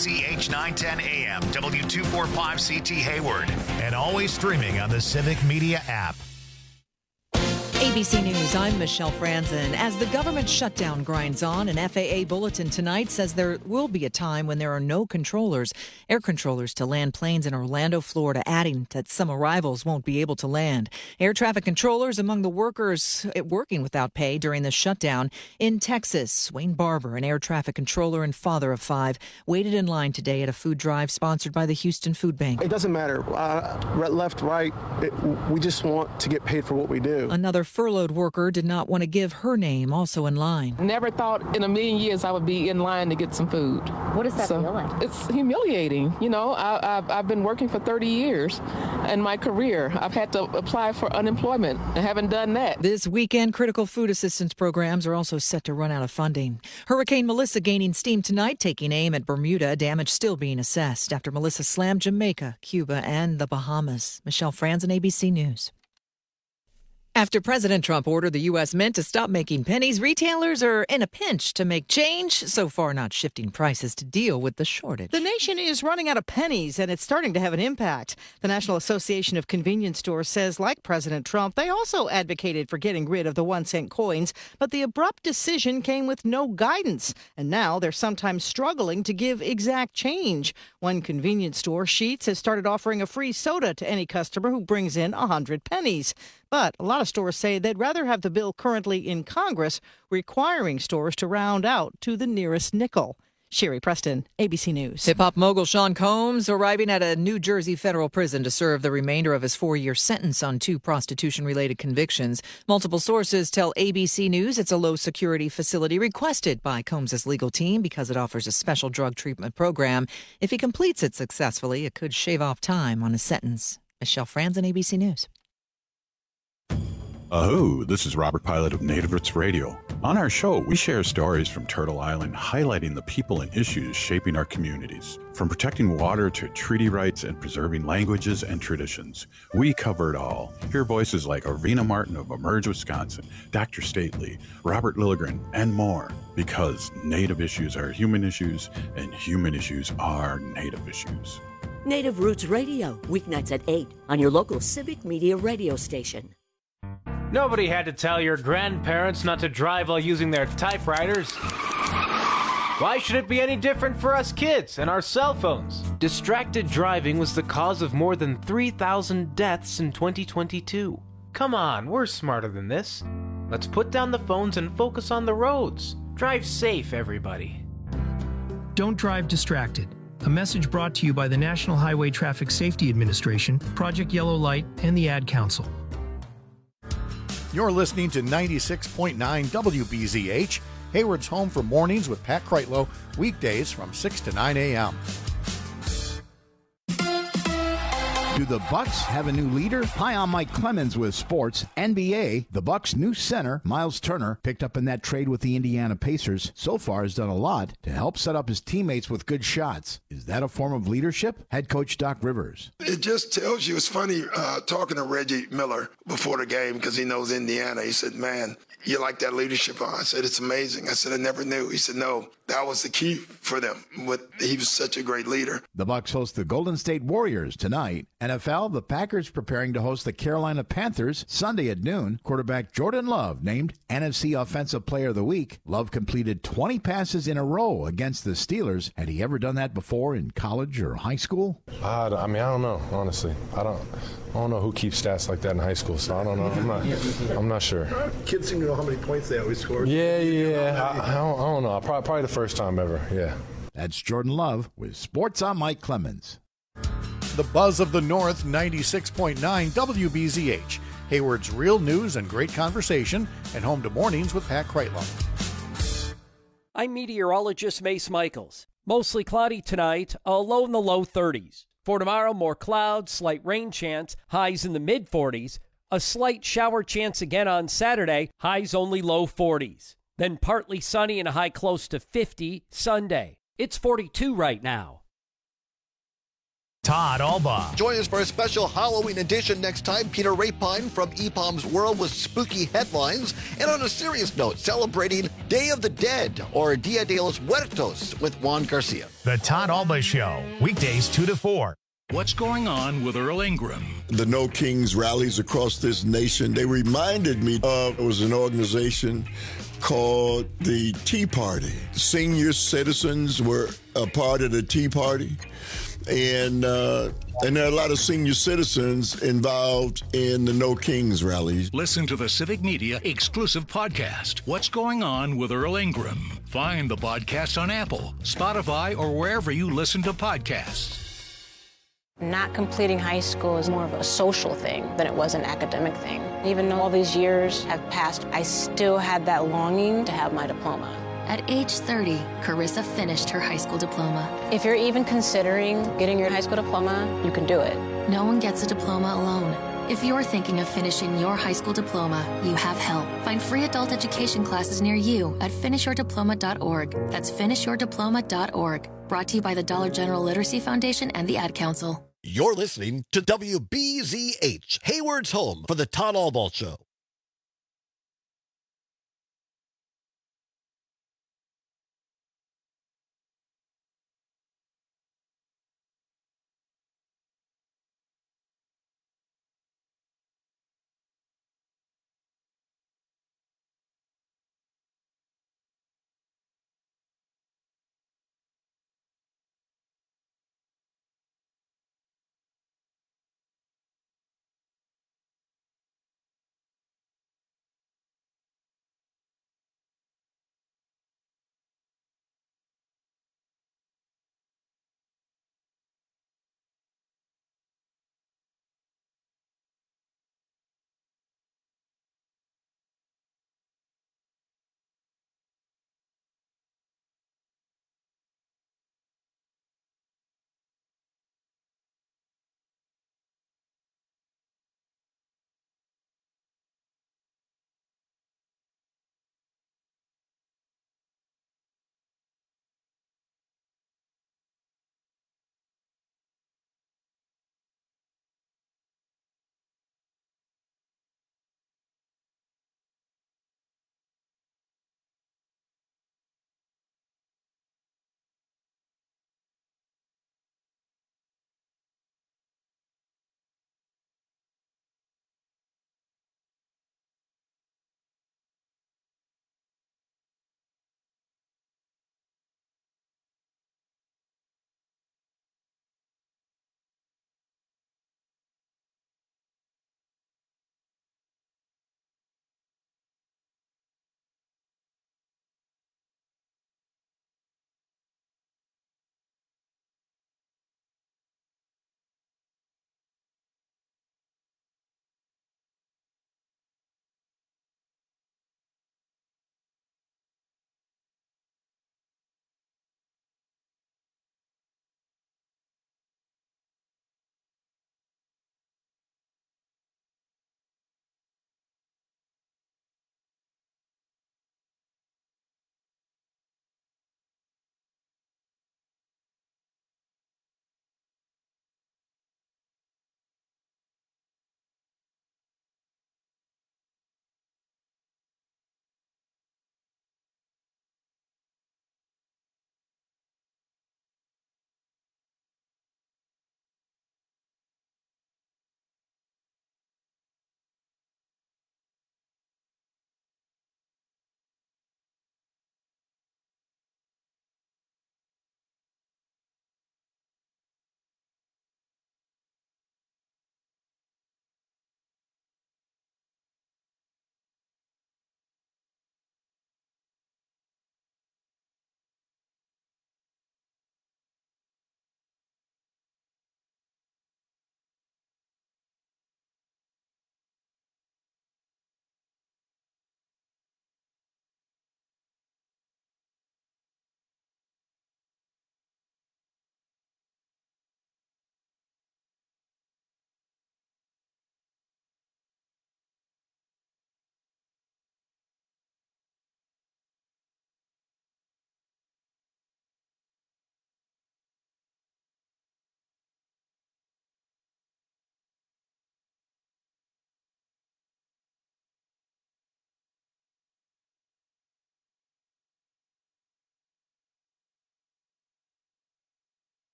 WBZH 910 AM, W245CT Hayward, and always streaming on the Civic Media app. ABC News, I'm Michelle Franzen. As the government shutdown grinds on, an FAA bulletin tonight says there will be a time when there are no controllers, air controllers to land planes in Orlando, Florida, adding that some arrivals won't be able to land. Air traffic controllers among the workers working without pay during the shutdown. In Texas, Wayne Barber, an air traffic controller and father of 5, waited in line today at a food drive sponsored by the Houston Food Bank. It doesn't matter, left, right, we just want to get paid for what we do. Another furloughed worker did not want to give her name, also in line. Never thought in a million years I would be in line to get some food. What does that feel like? It's humiliating. You know, I've been working for 30 years in my career. I've had to apply for unemployment. I haven't done that. This weekend, critical food assistance programs are also set to run out of funding. Hurricane Melissa gaining steam tonight, taking aim at Bermuda. Damage still being assessed after Melissa slammed Jamaica, Cuba, and the Bahamas. Michelle Franzen, ABC News. After President Trump ordered the U.S. Mint to stop making pennies, retailers are in a pinch to make change, so far not shifting prices to deal with the shortage. The nation is running out of pennies, and it's starting to have an impact. The National Association of Convenience Stores says, like President Trump, they also advocated for getting rid of the 1-cent coins, but the abrupt decision came with no guidance, and now they're sometimes struggling to give exact change. One convenience store, Sheetz, has started offering a free soda to any customer who brings in 100 pennies. But a lot of stores say they'd rather have the bill currently in Congress requiring stores to round out to the nearest nickel. Sherry Preston, ABC News. Hip-hop mogul Sean Combs arriving at a New Jersey federal prison to serve the remainder of his 4-year sentence on 2 prostitution-related convictions. Multiple sources tell ABC News it's a low-security facility requested by Combs' legal team because it offers a special drug treatment program. If he completes it successfully, it could shave off time on his sentence. Michelle Franzen, ABC News. Aho, this is Robert Pilot of Native Roots Radio. On our show, we share stories from Turtle Island highlighting the people and issues shaping our communities. From protecting water to treaty rights and preserving languages and traditions, we cover it all. Hear voices like Arvina Martin of Emerge, Wisconsin, Dr. Stately, Robert Lilligren, and more. Because Native issues are human issues, and human issues are Native issues. Native Roots Radio, weeknights at 8 on your local Civic Media radio station. Nobody had to tell your grandparents not to drive while using their typewriters. Why should it be any different for us kids and our cell phones? Distracted driving was the cause of more than 3,000 deaths in 2022. Come on, we're smarter than this. Let's put down the phones and focus on the roads. Drive safe, everybody. Don't drive distracted. A message brought to you by the National Highway Traffic Safety Administration, Project Yellow Light, and the Ad Council. You're listening to 96.9 WBZH, Hayward's home for mornings with Pat Kreitlow, weekdays from 6 to 9 a.m. Do the Bucks have a new leader? Hi, I'm Mike Clemens with Sports. NBA, the Bucks' new center, Miles Turner, picked up in that trade with the Indiana Pacers, so far has done a lot to help set up his teammates with good shots. Is that a form of leadership? Head coach Doc Rivers. It just tells you, it's funny talking to Reggie Miller before the game because he knows Indiana. He said, man, you like that leadership? I said, it's amazing. I said, I never knew. He said, no, that was the key for them. He was such a great leader. The Bucks host the Golden State Warriors tonight. NFL, the Packers preparing to host the Carolina Panthers Sunday at noon. Quarterback Jordan Love named NFC Offensive Player of the Week. Love completed 20 passes in a row against the Steelers. Had he ever done that before in college or high school? I don't know, honestly. I don't know who keeps stats like that in high school, so I don't know. I'm not sure. Kids seem to know how many points they always score. Yeah. I don't know. Probably the first time ever, yeah. That's Jordan Love with Sports. I'm Mike Clemens. The Buzz of the North, 96.9 WBZH, Hayward's real news and great conversation, and home to mornings with Pat Kreitlow. I'm meteorologist Mace Michaels. Mostly cloudy tonight, a low in the low 30s. For tomorrow, more clouds, slight rain chance, highs in the mid-40s. A slight shower chance again on Saturday, highs only low 40s. Then partly sunny and a high close to 50 Sunday. It's 42 right now. Todd Alba. Join us for a special Halloween edition next time. Peter Rapine from EPOM's World with spooky headlines. And on a serious note, celebrating Day of the Dead or Dia de los Muertos with Juan Garcia. The Todd Alba Show, weekdays 2 to 4. What's going on with Earl Ingram? The No Kings rallies across this nation, they reminded me of, it was an organization called the Tea Party. Senior citizens were a part of the Tea Party. And there are a lot of senior citizens involved in the No Kings rallies. Listen to the Civic Media exclusive podcast, What's Going On with Earl Ingram. Find the podcast on Apple, Spotify, or wherever you listen to podcasts. Not completing high school is more of a social thing than it was an academic thing. Even though all these years have passed, I still had that longing to have my diploma. At age 30, Carissa finished her high school diploma. If you're even considering getting your high school diploma, you can do it. No one gets a diploma alone. If you're thinking of finishing your high school diploma, you have help. Find free adult education classes near you at finishyourdiploma.org. That's finishyourdiploma.org. Brought to you by the Dollar General Literacy Foundation and the Ad Council. You're listening to WBZH, Hayward's home for the Todd Alba Show.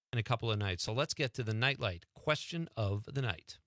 in a couple of nights. So let's get to the Nightlight question of the night.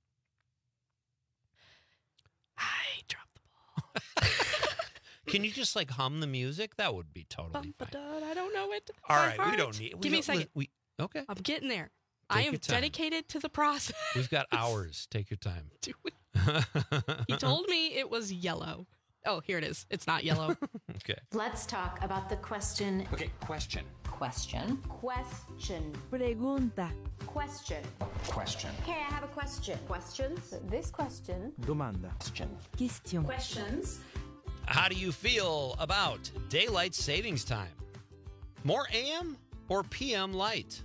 I dropped the ball. Can you just like hum the music? That would be totally fine. I don't know it. All right, we don't need. Give me a second. Okay. I'm getting there. Take I am your time. dedicated to the process. We've got hours. Take your time. He told me it was yellow. Oh, here it is. It's not yellow. Okay. Let's talk about the question. Okay, question. Question. Question. Pregunta. Question. Question. Okay, I have a question. Questions? This question. Domanda. Question. Questions. How do you feel about daylight savings time? More AM or PM light?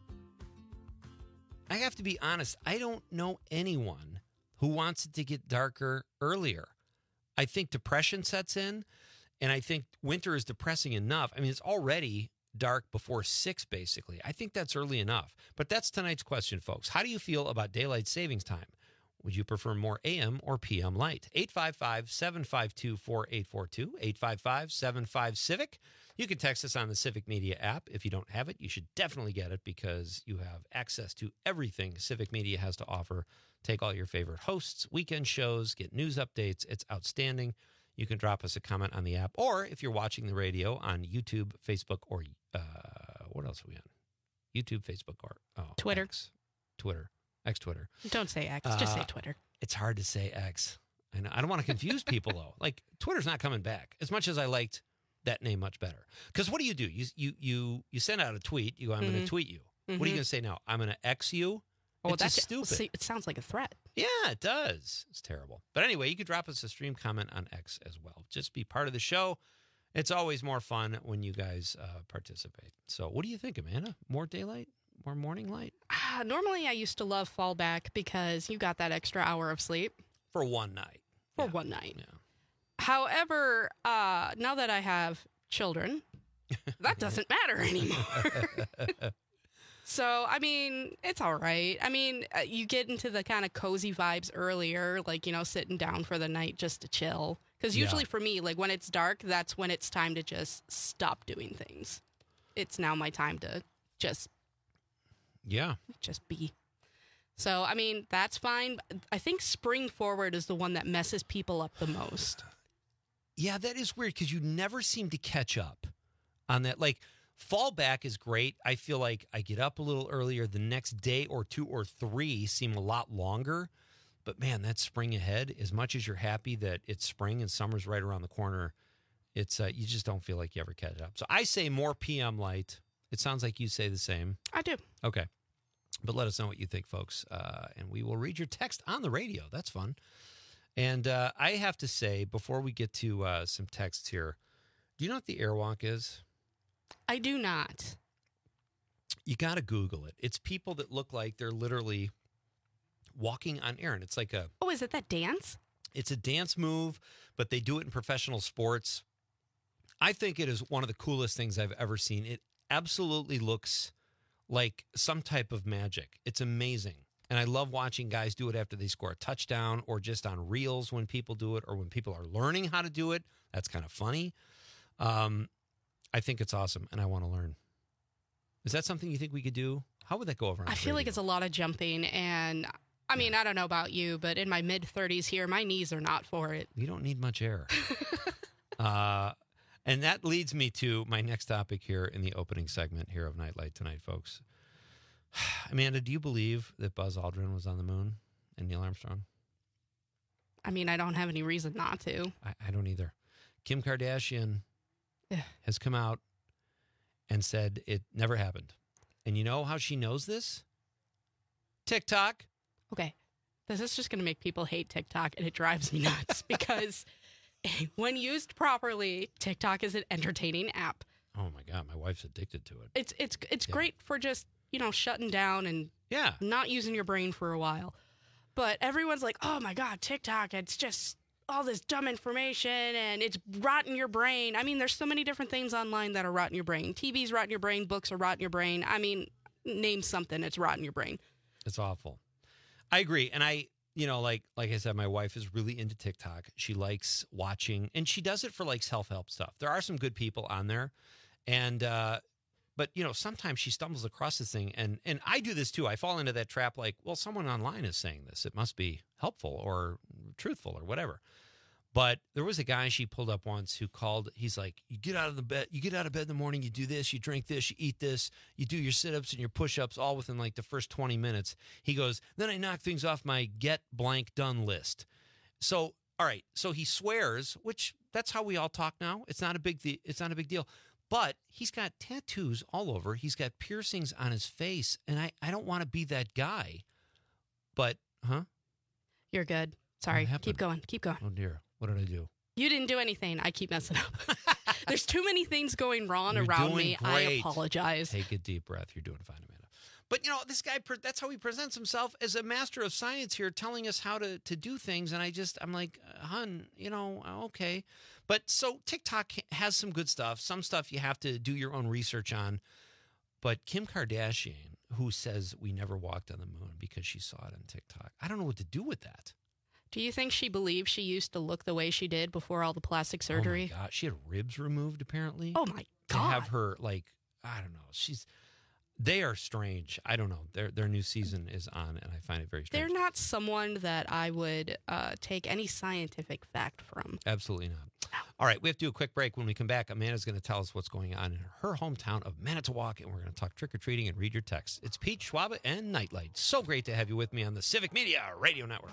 I have to be honest, I don't know anyone who wants it to get darker earlier. I think depression sets in, and I think winter is depressing enough. I mean, it's already dark before 6, basically. I think that's early enough. But that's tonight's question, folks. How do you feel about daylight savings time? Would you prefer more AM or PM light? 855-752-4842, 855-75-CIVIC. You can text us on the Civic Media app. If you don't have it, you should definitely get it because you have access to everything Civic Media has to offer. Take all your favorite hosts, weekend shows, get news updates. It's outstanding. You can drop us a comment on the app, or if you're watching the radio on YouTube, Facebook, or what else are we on? YouTube, Facebook, or Twitter. Twitter. X-Twitter. Don't say X. Just say Twitter. It's hard to say X. I know. I don't want to confuse people, though. Like, Twitter's not coming back as much as I liked that name much better. Because what do? You send out a tweet. You go, I'm going to tweet you. What are you going to say now? I'm going to X you? Oh, it's just stupid. See, it sounds like a threat. Yeah, it does. It's terrible. But anyway, you could drop us a stream comment on X as well. Just be part of the show. It's always more fun when you guys participate. So what do you think, Amanda? More daylight? More morning light? Normally, I used to love fallback because you got that extra hour of sleep. For one night. One night. Yeah. However, now that I have children, that doesn't matter anymore. So, I mean, it's all right. I mean, you get into the kind of cozy vibes earlier, like, sitting down for the night just to chill. Because usually for me, like, when it's dark, that's when it's time to just stop doing things. It's now my time to just be. So, I mean, that's fine. I think spring forward is the one that messes people up the most. Yeah, that is weird because you never seem to catch up on that. Like, fallback is great. I feel like I get up a little earlier. The next day or 2 or 3 seem a lot longer. But, man, that spring ahead, as much as you're happy that it's spring and summer's right around the corner, it's you just don't feel like you ever catch up. So I say more PM light. It sounds like you say the same. I do. Okay. But let us know what you think, folks, and we will read your text on the radio. That's fun. And I have to say, before we get to some texts here, do you know what the airwalk is? I do not. You got to Google it. It's people that look like they're literally walking on air. And it's like a... Oh, is it that dance? It's a dance move, but they do it in professional sports. I think it is one of the coolest things I've ever seen. It absolutely looks like some type of magic. It's amazing. And I love watching guys do it after they score a touchdown or just on reels when people do it or when people are learning how to do it. That's kind of funny. I think it's awesome, and I want to learn. Is that something you think we could do? How would that go over on I feel like it's a lot of jumping, and I mean, I don't know about you, but in my mid-30s here, my knees are not for it. You don't need much air. And that leads me to my next topic here in the opening segment here of Nightlight tonight, folks. Amanda, do you believe that Buzz Aldrin was on the moon and Neil Armstrong? I mean, I don't have any reason not to. I don't either. Kim Kardashian has come out and said it never happened. And you know how she knows this? TikTok. Okay. This is just going to make people hate TikTok, and it drives me nuts because when used properly, TikTok is an entertaining app. Oh, my God. My wife's addicted to it. It's great for just, shutting down and not using your brain for a while. But everyone's like, oh, my God, TikTok, it's just all this dumb information and it's rotting your brain. I mean, there's so many different things online that are rotting your brain. TV's rotting your brain. Books are rotting your brain. I mean, name something, it's rotting your brain. It's awful. I agree. And like I said, my wife is really into TikTok. She likes watching, and she does it for like self-help stuff. There are some good people on there. And But, sometimes she stumbles across this thing, and I do this too. I fall into that trap like, well, someone online is saying this. It must be helpful or truthful or whatever. But there was a guy she pulled up once who called. He's like, you get out of bed in the morning, you do this, you drink this, you eat this, you do your sit-ups and your push-ups all within like the first 20 minutes. He goes, then I knock things off my get blank done list. So, all right. So he swears, which that's how we all talk now. It's not a big deal. But he's got tattoos all over. He's got piercings on his face. And I don't want to be that guy. But, You're good. Sorry. Keep going. Oh, dear. What did I do? You didn't do anything. I keep messing up. There's too many things going wrong around me. Great. I apologize. Take a deep breath. You're doing fine, Amanda. But, this guy, that's how he presents himself as a master of science here, telling us how to do things. And I'm like, hun, okay. But so TikTok has some good stuff. Some stuff you have to do your own research on. But Kim Kardashian, who says we never walked on the moon because she saw it on TikTok, I don't know what to do with that. Do you think she believes she used to look the way she did before all the plastic surgery? Oh, my God. She had ribs removed, apparently. Oh, my God. To have her, I don't know. They are strange. I don't know. Their new season is on, and I find it very strange. They're not someone that I would take any scientific fact from. Absolutely not. All right, we have to do a quick break. When we come back, Amanda's going to tell us what's going on in her hometown of Manitowoc, and we're going to talk trick-or-treating and read your texts. It's Pete Schwab and Nightlight. So great to have you with me on the Civic Media Radio Network.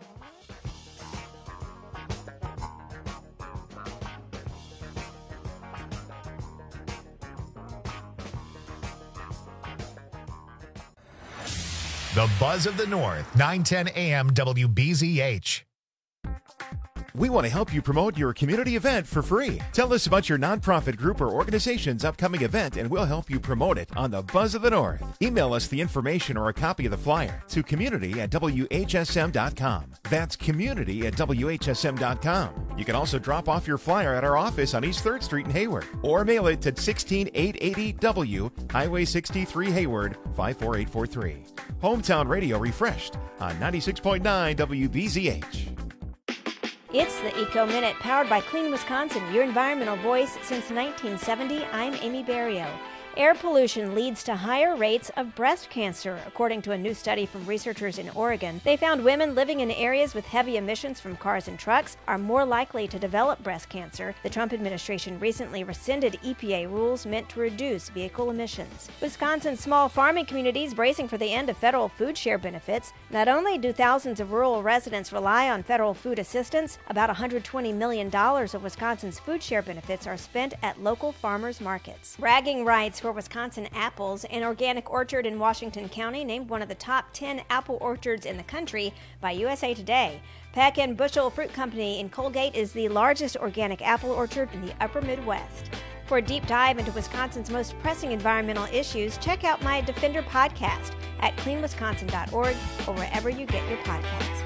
The Buzz of the North, 910 AM WBZH. We want to help you promote your community event for free. Tell us about your nonprofit group or organization's upcoming event, and we'll help you promote it on the Buzz of the North. Email us the information or a copy of the flyer to community@WHSM.com. That's community@WHSM.com. You can also drop off your flyer at our office on East 3rd Street in Hayward, or mail it to 16880 W, Highway 63 Hayward, 54843. Hometown Radio refreshed on 96.9 WBZH. It's the Eco Minute, powered by Clean Wisconsin, your environmental voice since 1970. I'm Amy Barrio. Air pollution leads to higher rates of breast cancer. According to a new study from researchers in Oregon, they found women living in areas with heavy emissions from cars and trucks are more likely to develop breast cancer. The Trump administration recently rescinded EPA rules meant to reduce vehicle emissions. Wisconsin's small farming communities bracing for the end of federal food share benefits. Not only do thousands of rural residents rely on federal food assistance, about $120 million of Wisconsin's food share benefits are spent at local farmers markets. Bragging rights for Wisconsin apples. An organic orchard in Washington County named one of the top 10 apple orchards in the country by USA Today. Peck and Bushel Fruit Company in Colgate is the largest organic apple orchard in the upper Midwest. For a deep dive into Wisconsin's most pressing environmental issues, check out my Defender podcast at cleanwisconsin.org or wherever you get your podcasts.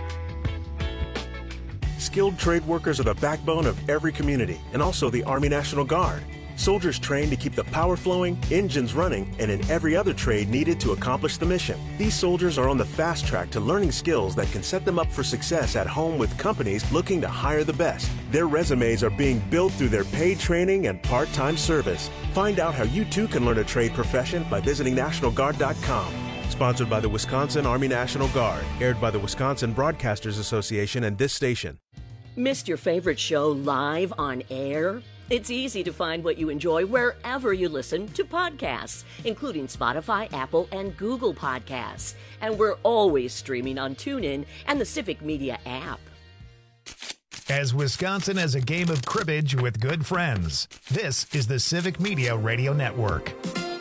Skilled trade workers are the backbone of every community, and also the Army National Guard. Soldiers trained to keep the power flowing, engines running, and in every other trade needed to accomplish the mission. These soldiers are on the fast track to learning skills that can set them up for success at home with companies looking to hire the best. Their resumes are being built through their paid training and part-time service. Find out how you too can learn a trade profession by visiting NationalGuard.com. Sponsored by the Wisconsin Army National Guard. Aired by the Wisconsin Broadcasters Association and this station. Missed your favorite show live on air? It's easy to find what you enjoy wherever you listen to podcasts, including Spotify, Apple, and Google Podcasts. And we're always streaming on TuneIn and the Civic Media app. As Wisconsin has a game of cribbage with good friends, this is the Civic Media Radio Network.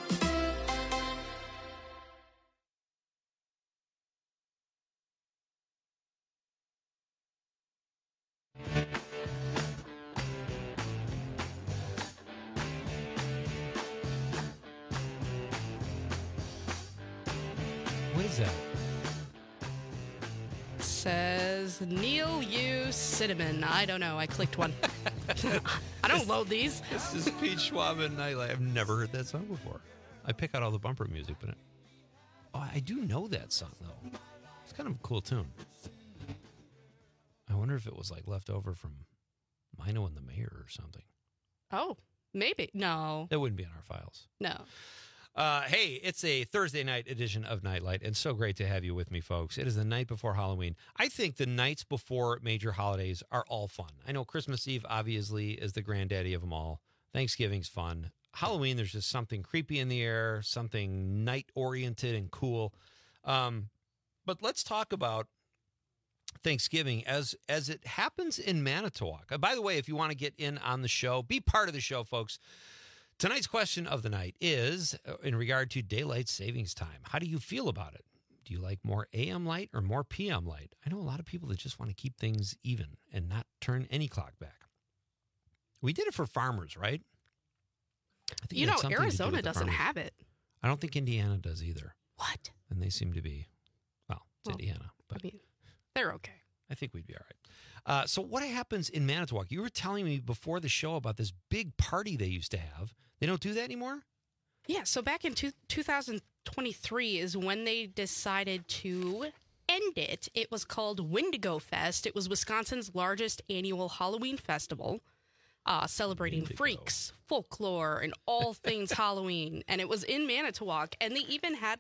What is that? Says Neil U. Cinnamon. I don't know. I clicked one. I don't load these. This is Pete Schwab and Nightlight. I've never heard that song before. I pick out all the bumper music, but I do know that song though. It's kind of a cool tune. I wonder if it was like left over from Mino and the Mayor or something. Oh, maybe. No. That wouldn't be in our files. No. Hey, it's a Thursday night edition of Nightlight, and so great to have you with me, folks. It is the night before Halloween. I think the nights before major holidays are all fun. I know Christmas Eve, obviously, is the granddaddy of them all. Thanksgiving's fun. Halloween, there's just something creepy in the air, something night-oriented and cool. But let's talk about Thanksgiving as it happens in Manitowoc. By the way, if you want to get in on the show, be part of the show, folks. Tonight's question of the night is in regard to daylight savings time. How do you feel about it? Do you like more AM light or more PM light? I know a lot of people that just want to keep things even and not turn any clock back. We did it for farmers, right? I think Arizona doesn't have it. I don't think Indiana does either. What? And they seem to be, it's Indiana. But I mean, they're okay. I think we'd be all right. So what happens in Manitowoc? You were telling me before the show about this big party they used to have. They don't do that anymore? Yeah, so back in 2023 is when they decided to end it. It was called Wendigo Fest. It was Wisconsin's largest annual Halloween festival, celebrating freaks, folklore, and all things Halloween. And it was in Manitowoc. And they even had,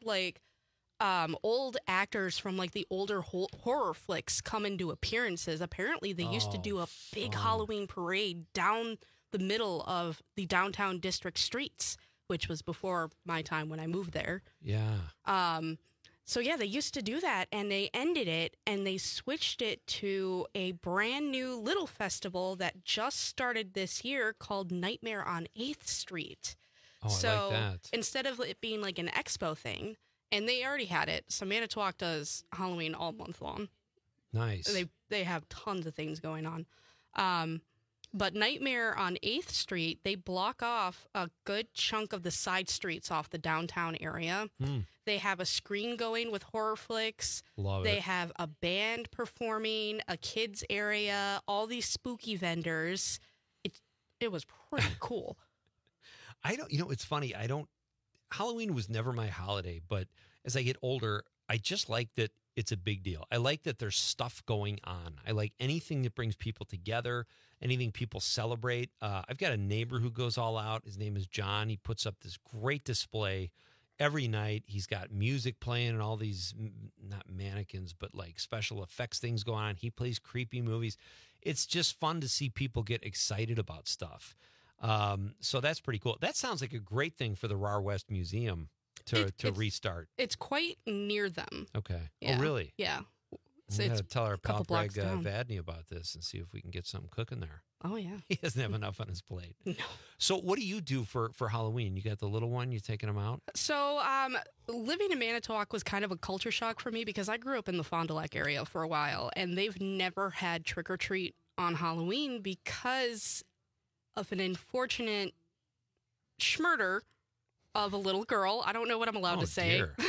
old actors from the older horror flicks come and do appearances. Apparently they used to do a big Halloween parade down the middle of the downtown district streets, which was before my time when I moved there. Yeah. So yeah, they used to do that, and they ended it, and they switched it to a brand new little festival that just started this year called Nightmare on 8th Street. Oh, so I like that. Instead of it being like an expo thing, and they already had it. So Manitowoc does Halloween all month long. Nice. They have tons of things going on. But Nightmare on 8th Street, they block off a good chunk of the side streets off the downtown area. They have a screen going with horror flicks. Love They it. have a band performing, a kids area, all these spooky vendors. It was pretty cool. It's funny. Halloween was never my holiday, but as I get older, I just like that it's a big deal. I like that there's stuff going on. I like anything that brings people together, anything people celebrate. I've got a neighbor who goes all out. His name is John. He puts up this great display every night. He's got music playing and all these, not mannequins, but special effects things going on. He plays creepy movies. It's just fun to see people get excited about stuff. So that's pretty cool. That sounds like a great thing for the RAR West Museum to restart. It's quite near them. Okay. Yeah. Oh, really? Yeah. So we got to tell our pal Greg down. Vadney about this and see if we can get something cooking there. Oh, yeah. He doesn't have enough on his plate. No. So what do you do for Halloween? You got the little one? You taking him out? So living in Manitowoc was kind of a culture shock for me because I grew up in the Fond du Lac area for a while, and they've never had trick-or-treat on Halloween because of an unfortunate schmurder of a little girl. I don't know what I'm allowed to say. Dear.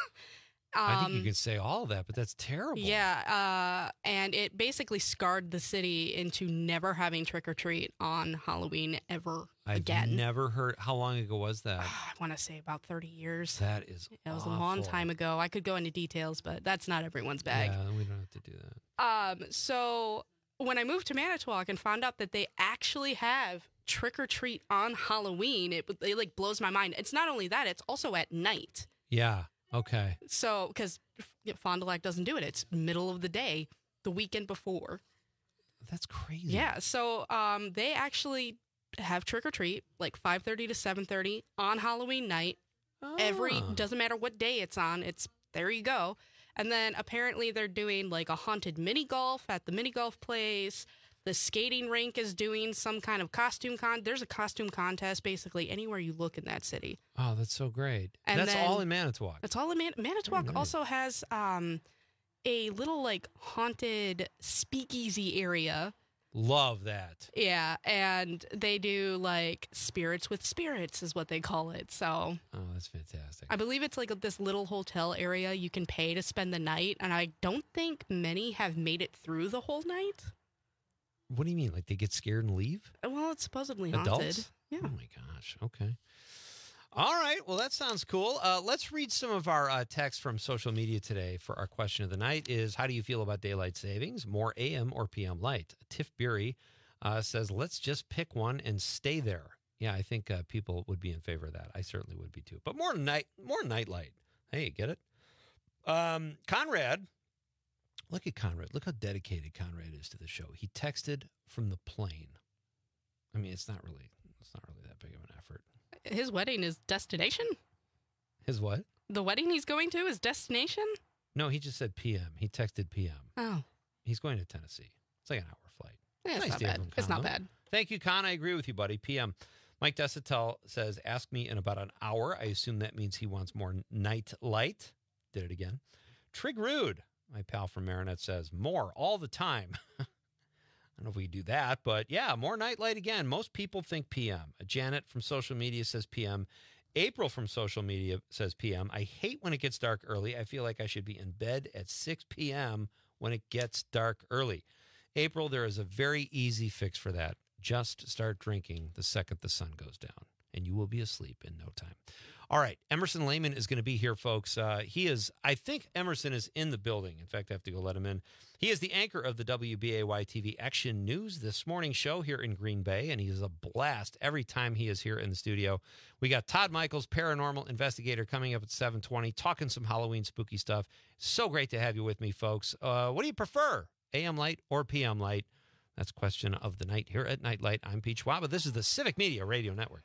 I think you can say all of that, but that's terrible. Yeah, and it basically scarred the city into never having trick-or-treat on Halloween ever again. I've never heard. How long ago was that? I want to say about 30 years. That is It was a long time ago. I could go into details, but that's not everyone's bag. Yeah, we don't have to do that. So when I moved to Manitowoc and found out that they actually have trick-or-treat on Halloween, it blows my mind. It's not only that, it's also at night. Yeah. Okay. So, because Fond du Lac doesn't do it. It's middle of the day, the weekend before. That's crazy. Yeah. So, they actually have trick-or-treat 5:30 to 7:30 on Halloween night. Doesn't matter what day it's on. There you go. And then apparently they're doing a haunted mini golf at the mini golf place. The skating rink is doing some kind of costume there's a costume contest basically anywhere you look in that city. Oh, that's so great. And that's all in Manitowoc. That's all in Manitowoc. Nice. Also has a little haunted speakeasy area. Love that. Yeah, and they do spirits with spirits is what they call it. So that's fantastic. I believe it's this little hotel area you can pay to spend the night, and I don't think many have made it through the whole night. What do you mean? They get scared and leave? Well, it's supposedly haunted. Adults? Yeah. Oh my gosh. Okay. All right. Well, that sounds cool. Let's read some of our texts from social media today for our question of the night is, how do you feel about daylight savings? More AM or PM light? Tiff Beery says, let's just pick one and stay there. Yeah, I think people would be in favor of that. I certainly would be too. But more nightlight. Hey, get it? Conrad, look at Conrad. Look how dedicated Conrad is to the show. He texted from the plane. I mean, it's not really that big of an effort. His wedding is destination? His what? The wedding he's going to is destination? No, he just said PM. He texted PM. Oh. He's going to Tennessee. It's like an hour flight. Yeah, it's nice not to have bad. him, It's Con, not though. bad. Thank you, Con. I agree with you, buddy. PM. Mike Desatel says, ask me in about an hour. I assume that means he wants more night light. Did it again. Trig Rude, my pal from Marinette, says, more all the time. I don't know if we do that, but yeah, more night light again. Most people think PM. Janet from social media says PM. April from social media says PM. I hate when it gets dark early. I feel like I should be in bed at 6 p.m. when it gets dark early. April, there is a very easy fix for that. Just start drinking the second the sun goes down, and you will be asleep in no time. All right, Emerson Lehman is going to be here, folks. I think Emerson is in the building. In fact, I have to go let him in. He is the anchor of the WBAY-TV Action News This Morning show here in Green Bay, and he is a blast every time he is here in the studio. We got Todd Michaels, paranormal investigator, coming up at 7:20, talking some Halloween spooky stuff. So great to have you with me, folks. What do you prefer, AM light or PM light? That's question of the night here at Nightlight. I'm Pete Schwab. This is the Civic Media Radio Network.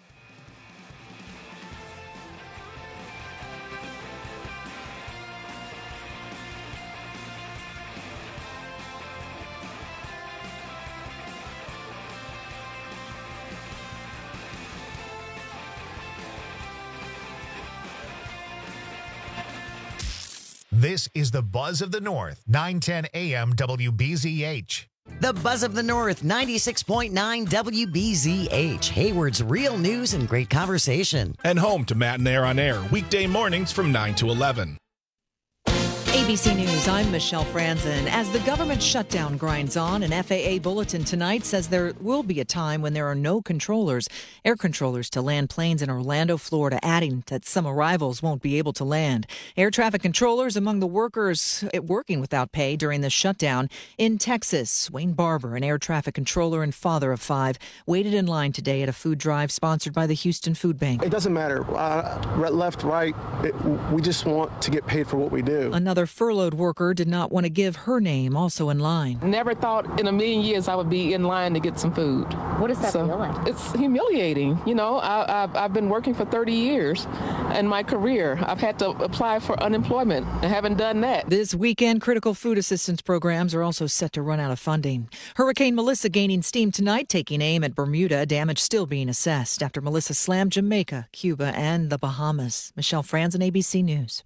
This is the Buzz of the North, 910 AM WBZH. The Buzz of the North, 96.9 WBZH, Hayward's real news and great conversation. And home to Matt and Air on Air, weekday mornings from 9 to 11. ABC News, I'm Michelle Franzen. As the government shutdown grinds on, an FAA bulletin tonight says there will be a time when there are no controllers, air controllers, to land planes in Orlando, Florida, adding that some arrivals won't be able to land. Air traffic controllers among the workers working without pay during the shutdown. In Texas, Wayne Barber, an air traffic controller and father of 5, waited in line today at a food drive sponsored by the Houston Food Bank. It doesn't matter. Left, right, we just want to get paid for what we do. Another furloughed worker did not want to give her name, also in line. Never thought in a million years I would be in line to get some food. What does that feel like? It's humiliating. You know, I've been working for 30 years in my career. I've had to apply for unemployment. I haven't done that. This weekend, critical food assistance programs are also set to run out of funding. Hurricane Melissa gaining steam tonight, taking aim at Bermuda. Damage still being assessed after Melissa slammed Jamaica, Cuba, and the Bahamas. Michelle Franzen, ABC News.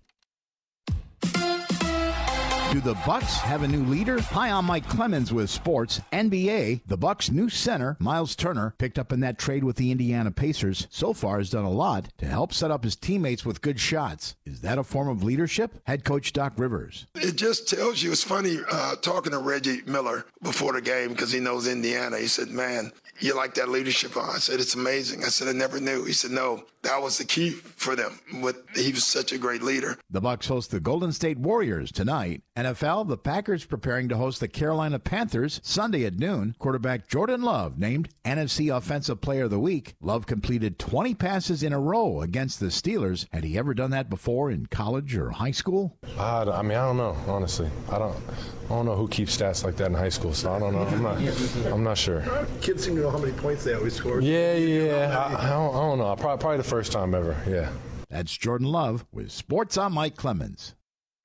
Do the Bucks have a new leader? Hi, I'm Mike Clemens with Sports. NBA, the Bucks' new center, Miles Turner, picked up in that trade with the Indiana Pacers, so far has done a lot to help set up his teammates with good shots. Is that a form of leadership? Head coach Doc Rivers. It just tells you, it's funny talking to Reggie Miller before the game because he knows Indiana. He said, man, you like that leadership? I said, it's amazing. I said, I never knew. He said, no, that was the key for them. He was such a great leader. The Bucks host the Golden State Warriors tonight. NFL, the Packers preparing to host the Carolina Panthers Sunday at noon. Quarterback Jordan Love named NFC Offensive Player of the Week. Love completed 20 passes in a row against the Steelers. Had he ever done that before in college or high school? I don't know, honestly. I don't know who keeps stats like that in high school, so I don't know. I'm not sure. Kids seem to know how many points they always score. Yeah. I don't know. Probably the first time ever, yeah. That's Jordan Love with Sports. I'm Mike Clemens.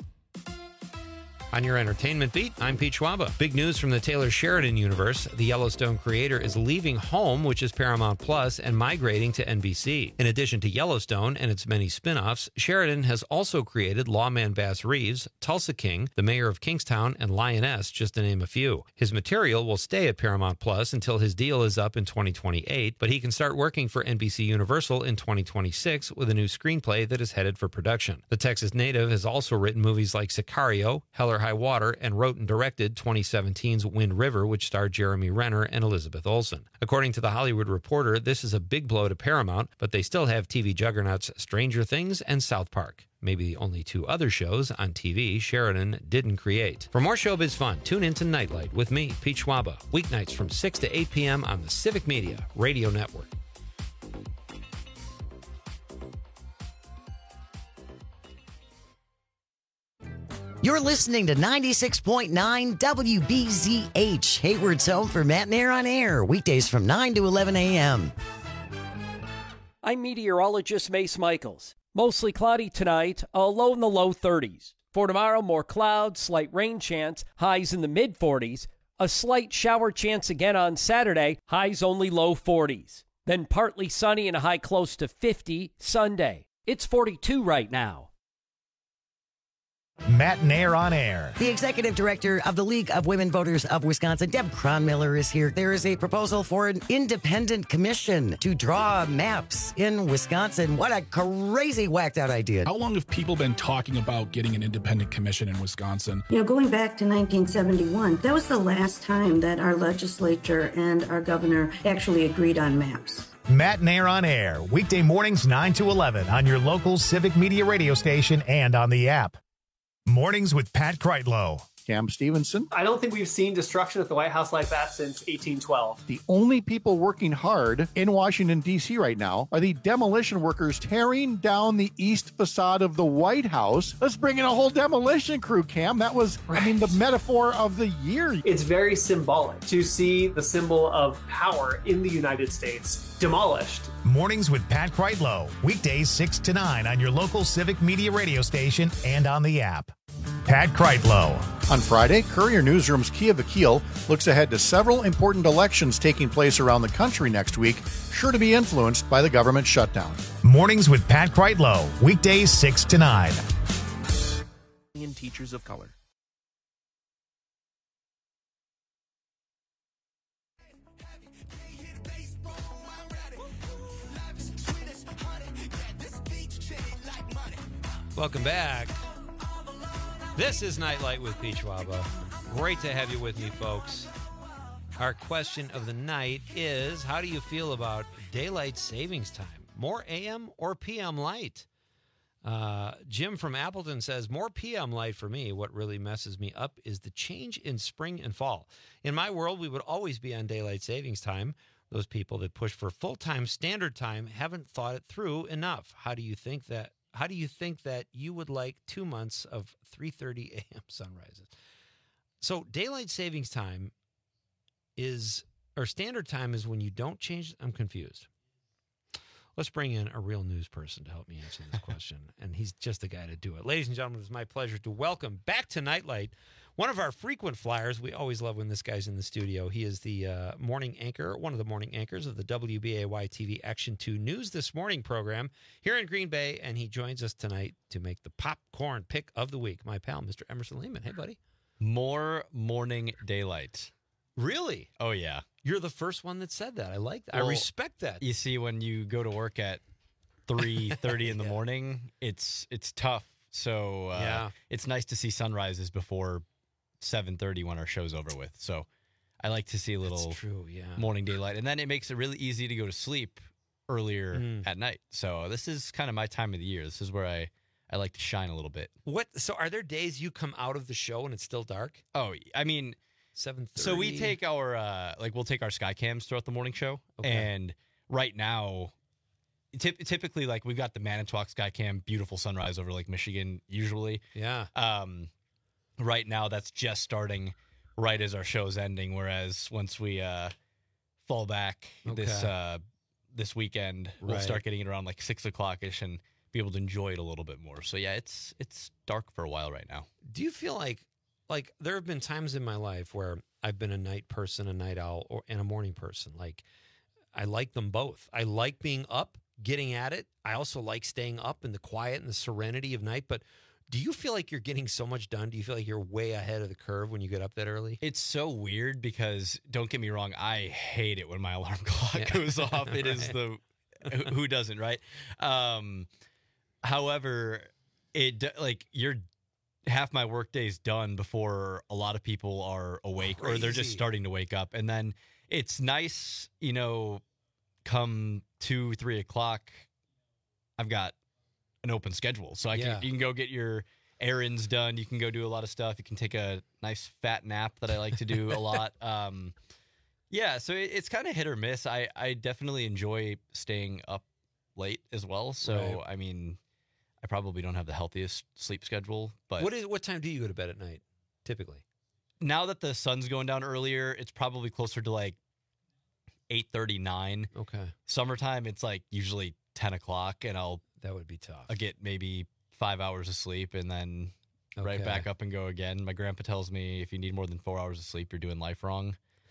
On your entertainment beat, I'm Pete Schwaba. Big news from the Taylor Sheridan universe. The Yellowstone creator is leaving home, which is Paramount Plus, and migrating to NBC. In addition to Yellowstone and its many spin-offs, Sheridan has also created Lawman Bass Reeves, Tulsa King, The Mayor of Kingstown, and Lioness, just to name a few. His material will stay at Paramount Plus until his deal is up in 2028, but he can start working for NBC Universal in 2026 with a new screenplay that is headed for production. The Texas native has also written movies like Sicario, Hell or High Water, and wrote and directed 2017's Wind River, which starred Jeremy Renner and Elizabeth Olsen. According to The Hollywood Reporter, this is a big blow to Paramount, but they still have TV juggernauts Stranger Things and South Park. Maybe the only two other shows on TV Sheridan didn't create. For more showbiz fun, tune into Nightlight with me, Pete Schwaba, weeknights from 6 to 8 p.m. on the Civic Media Radio Network. You're listening to 96.9 WBZH, Hayward's home for Matt and Air on Air, weekdays from 9 to 11 a.m. I'm meteorologist Mace Michaels. Mostly cloudy tonight, a low in the low 30s. For tomorrow, more clouds, slight rain chance, highs in the mid-40s. A slight shower chance again on Saturday, highs only low 40s. Then partly sunny and a high close to 50 Sunday. It's 42 right now. Matt and Air on Air. The executive director of the League of Women Voters of Wisconsin, Deb Cronmiller, is here. There is a proposal for an independent commission to draw maps in Wisconsin. What a crazy, whacked out idea. How long have people been talking about getting an independent commission in Wisconsin? You know, going back to 1971, that was the last time that our legislature and our governor actually agreed on maps. Matt and Air on Air, weekday mornings 9 to 11 on your local Civic Media radio station and on the app. Mornings with Pat Kreitlow. Cam Stevenson. I don't think we've seen destruction at the White House like that since 1812. The only people working hard in Washington, D.C. right now are the demolition workers tearing down the east facade of the White House. Let's bring in a whole demolition crew, Cam. That was, the metaphor of the year. It's very symbolic to see the symbol of power in the United States demolished. Mornings with Pat Kreitlow. Weekdays 6 to 9 on your local Civic Media radio station and on the app. Pat Kreitlow. On Friday, Courier Newsroom's Kia Vakil looks ahead to several important elections taking place around the country next week, sure to be influenced by the government shutdown. Mornings with Pat Kreitlow. Weekdays 6 to 9. Teachers of color. Welcome back. This is Nightlight with Peach Waba. Great to have you with me, folks. Our question of the night is, how do you feel about daylight savings time? More AM or PM light? Jim from Appleton says, more PM light for me. What really messes me up is the change in spring and fall. In my world, we would always be on daylight savings time. Those people that push for full-time standard time haven't thought it through enough. How do you think that you would like 2 months of 3:30 a.m. sunrises? So daylight savings time standard time is when you don't change. I'm confused. Let's bring in a real news person to help me answer this question, and he's just the guy to do it. Ladies and gentlemen, it's my pleasure to welcome back to Nightlight one of our frequent flyers. We always love when this guy's in the studio. He is the morning anchor, one of the morning anchors of the WBAY-TV Action 2 News This Morning program here in Green Bay, and he joins us tonight to make the popcorn pick of the week. My pal, Mr. Emerson Lehman. Hey, buddy. More morning daylight. Really? Oh, yeah. You're the first one that said that. I like that. Well, I respect that. You see, when you go to work at 3:30 in the morning, it's tough. So it's nice to see sunrises before 7:30 when our show's over with. So I like to see a little morning daylight. And then it makes it really easy to go to sleep earlier at night. So this is kind of my time of the year. This is where I like to shine a little bit. So are there days you come out of the show and it's still dark? Oh, I mean, 7:30. So we take our we'll take our sky cams throughout the morning show. Okay. And right now, typically, like, we've got the Manitowoc sky cam, beautiful sunrise over Lake Michigan usually. Yeah. Right now, that's just starting right as our show's ending. Whereas once we fall back this weekend, we'll start getting it around like 6 o'clock-ish and be able to enjoy it a little bit more. So yeah, it's dark for a while right now. Do you feel like there have been times in my life where I've been a night person, a night owl, and a morning person? Like, I like them both. I like being up, getting at it. I also like staying up in the quiet and the serenity of night. But do you feel like you're getting so much done? Do you feel like you're way ahead of the curve when you get up that early? It's so weird because, don't get me wrong, I hate it when my alarm clock goes off. It is who doesn't, right? However, you're half my workday's done before a lot of people are awake. Crazy. Or they're just starting to wake up. And then it's nice, come 2-3 o'clock, I've got an open schedule. So you can go get your errands done. You can go do a lot of stuff. You can take a nice fat nap that I like to do a lot. So it's kind of hit or miss. I definitely enjoy staying up late as well. So, I mean, I probably don't have the healthiest sleep schedule. But what time do you go to bed at night, typically? Now that the sun's going down earlier, it's probably closer to like 8:30, 9. Okay. Summertime, it's like usually 10 o'clock, and that would be tough. I get maybe 5 hours of sleep, and then right back up and go again. My grandpa tells me if you need more than 4 hours of sleep, you're doing life wrong.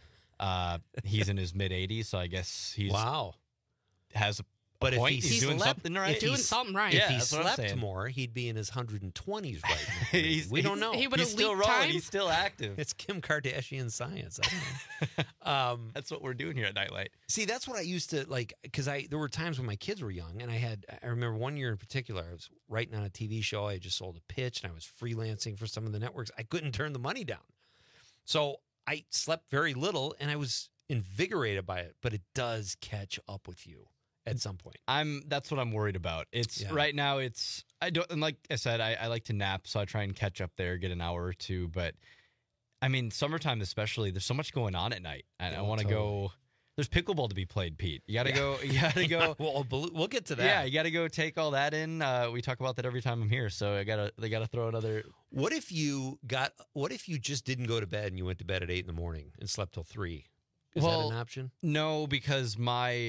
He's in his mid-80s, so I guess he's has a But point. if He's doing something right. He's doing something right. If Yeah, he that's what I'm slept saying. more, he'd be in his 120s right now. We don't know. He would He's have still leaked rolling. time. He's still active. It's Kim Kardashian science. I don't know. That's what we're doing here at Nightlight. See, that's what I used to like, because there were times when my kids were young, and I remember one year in particular, I was writing on a TV show. I had just sold a pitch, and I was freelancing for some of the networks. I couldn't turn the money down. So I slept very little, and I was invigorated by it, but it does catch up with you at some point. That's what I'm worried about. It's right now. I don't, and like I said, I like to nap, so I try and catch up there, get an hour or two. But I mean, summertime especially, there's so much going on at night, and I want to go. There's pickleball to be played, Pete. You got to go. You got to go. We'll get to that. Yeah, you got to go take all that in. We talk about that every time I'm here, so they gotta throw another. What if you just didn't go to bed and you went to bed at 8 a.m. and slept till 3? Is that an option? No, because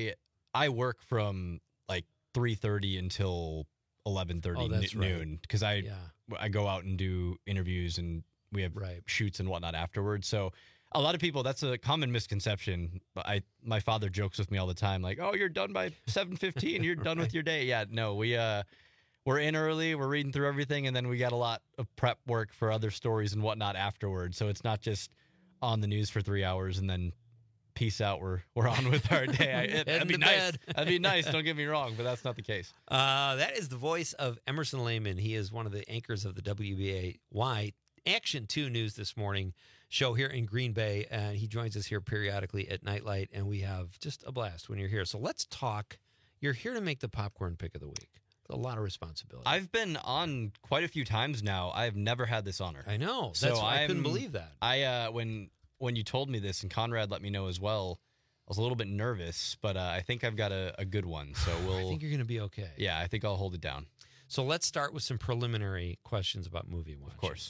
I work from like 3:30 until 11:30 noon because I go out and do interviews and we have shoots and whatnot afterwards. So a lot of people, that's a common misconception. My father jokes with me all the time, like, "Oh, you're done by 7:15. You're done with your day." Yeah, no, we're in early. We're reading through everything, and then we got a lot of prep work for other stories and whatnot afterwards. So it's not just on the news for 3 hours and then peace out. We're on with our day. That'd be nice. That'd be nice. Don't get me wrong, but that's not the case. That is the voice of Emerson Lehman. He is one of the anchors of the WBAY Action 2 News This Morning show here in Green Bay, and he joins us here periodically at Nightlight, and we have just a blast when you're here. So let's talk. You're here to make the popcorn pick of the week. It's a lot of responsibility. I've been on quite a few times now. I've never had this honor. I know. So That's why I couldn't believe that. When you told me this, and Conrad let me know as well, I was a little bit nervous, but I think I've got a good one. So I think you're going to be okay. Yeah, I think I'll hold it down. So let's start with some preliminary questions about movie watching. Of course.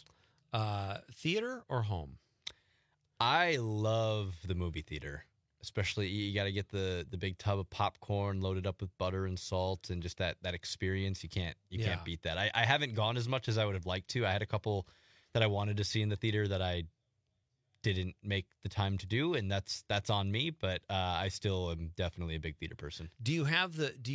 Theater or home? I love the movie theater. Especially, you got to get the big tub of popcorn loaded up with butter and salt, and just that experience. You can't beat that. I haven't gone as much as I would have liked to. I had a couple that I wanted to see in the theater that I didn't make the time to do, and that's on me. But I still am definitely a big theater person. Do you have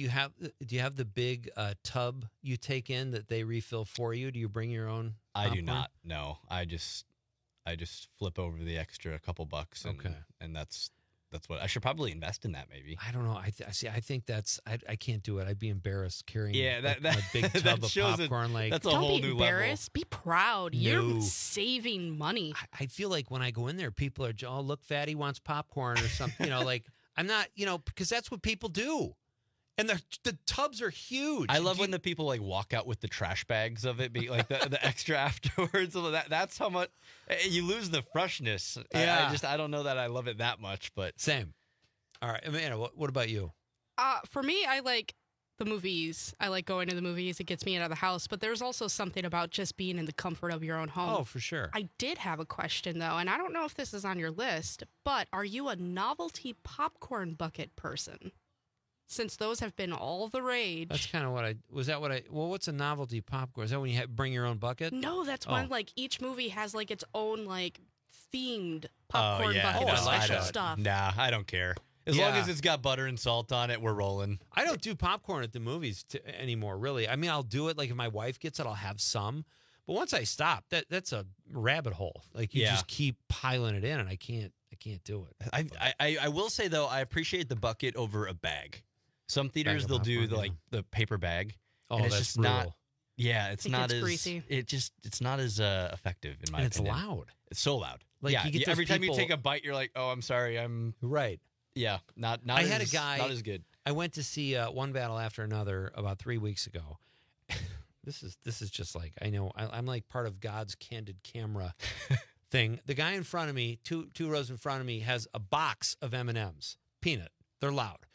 the big tub you take in that they refill for you? Do you bring your own popcorn? I do not. No, I just flip over the extra couple bucks. And that's what I should probably invest in that. Maybe I don't know. I think that's I can't do it. I'd be embarrassed carrying that a big tub of popcorn. That's a Don't whole be new embarrassed. level. Be proud. No. You're saving money. I feel like when I go in there, people are, "Oh, look, Fatty wants popcorn" or something. Like I'm not, because that's what people do. And the tubs are huge. I love when the people like walk out with the trash bags of it, be like the extra afterwards. That's how much you lose the freshness. Yeah. I don't know that I love it that much, but same. All right, Amanda, what about you? For me, I like the movies. I like going to the movies. It gets me out of the house. But there's also something about just being in the comfort of your own home. Oh, for sure. I did have a question, though, and I don't know if this is on your list, but are you a novelty popcorn bucket person? Since those have been all the rage. That's kind of what's a novelty popcorn? Is that when you bring your own bucket? No, that's when each movie has its own themed popcorn bucket I with special stuff. Nah, I don't care. As long as it's got butter and salt on it, we're rolling. I don't do popcorn at the movies anymore, really. I mean, I'll do it. Like if my wife gets it, I'll have some. But once I stop, that's a rabbit hole. Like you just keep piling it in, and I can't do it. I will say though, I appreciate the bucket over a bag. Some theaters they'll do the paper bag. Oh, and it's that's just brutal. not. Yeah, it's not as greasy. It's not as effective in my and opinion. It's loud. It's so loud. Like you get every time you people- take a bite, you're like, oh, I'm sorry, I'm right. Yeah, not. I had a guy. Not as good. I went to see One Battle After Another about 3 weeks ago. This is just like I know I'm like part of God's candid camera thing. The guy in front of me, two rows in front of me, has a box of M&Ms, peanut. They're loud.